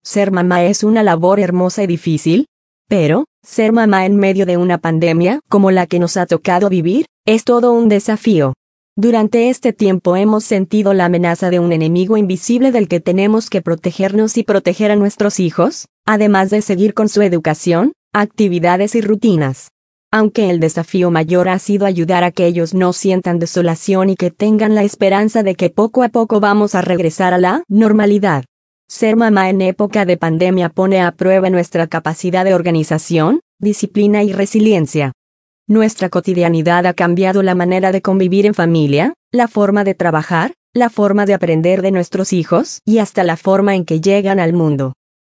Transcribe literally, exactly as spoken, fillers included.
Ser mamá es una labor hermosa y difícil, pero, ser mamá en medio de una pandemia, como la que nos ha tocado vivir, es todo un desafío. Durante este tiempo hemos sentido la amenaza de un enemigo invisible del que tenemos que protegernos y proteger a nuestros hijos, además de seguir con su educación, actividades y rutinas. Aunque el desafío mayor ha sido ayudar a que ellos no sientan desolación y que tengan la esperanza de que poco a poco vamos a regresar a la normalidad. Ser mamá en época de pandemia pone a prueba nuestra capacidad de organización, disciplina y resiliencia. Nuestra cotidianidad ha cambiado la manera de convivir en familia, la forma de trabajar, la forma de aprender de nuestros hijos y hasta la forma en que llegan al mundo.